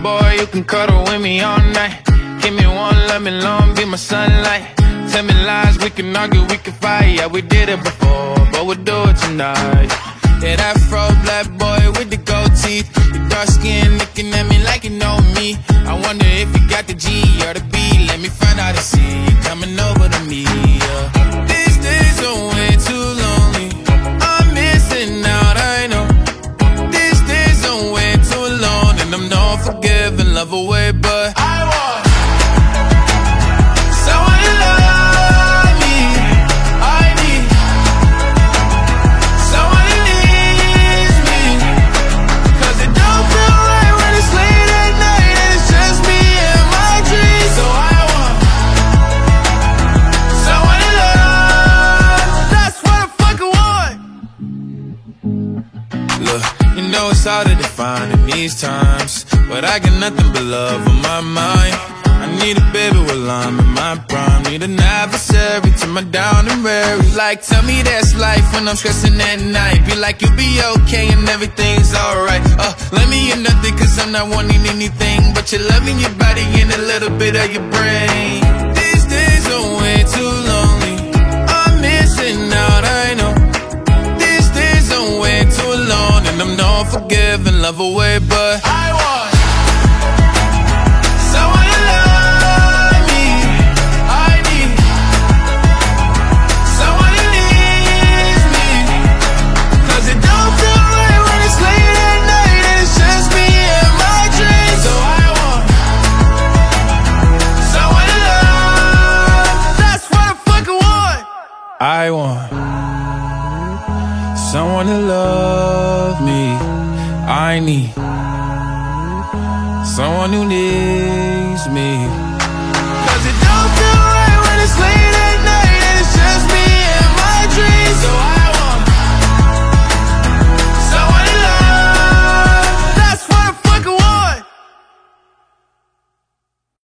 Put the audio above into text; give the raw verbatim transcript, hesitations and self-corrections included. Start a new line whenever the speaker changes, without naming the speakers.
boy, you can cuddle with me all night. Give me one, let me long, be my sunlight. Tell me lies, we can argue, we can fight. Yeah, we did it before, but we'll do it tonight. Yeah, that fro black boy with the gold teeth. Your dark skin looking at me like you know me. I wonder if you got the G or the B. Let me find out and see you coming over to me. Yeah. These days are way too lonely. I'm missing out, I know. These days are way too long, and I'm not forgiving, love away, but I want someone to love me. I need someone who needs me, 'cause it don't feel right when it's late at night and it's just me and my dreams. So I want someone to love. That's what I fucking want. Look, you know it's hard to define in these times, but I got nothing but love on my mind. I need a baby while I'm in my prime. Need an adversary to my down and weary. Like, tell me that's life when I'm stressing at night. Be like, you'll be okay and everything's alright. Uh, let me in nothing, 'cause I'm not wanting anything but your love in your body and a little bit of your brain. These days are way too lonely. I'm missing out, I know. These days are way too long, and I'm not forgiving, love away, but I want someone to love me. I need someone who needs me, 'cause it don't feel right when it's late at night and it's just me and my dreams. So I want someone to love. That's what I fucking want. I want someone to love me. I need someone who needs me, 'cause it don't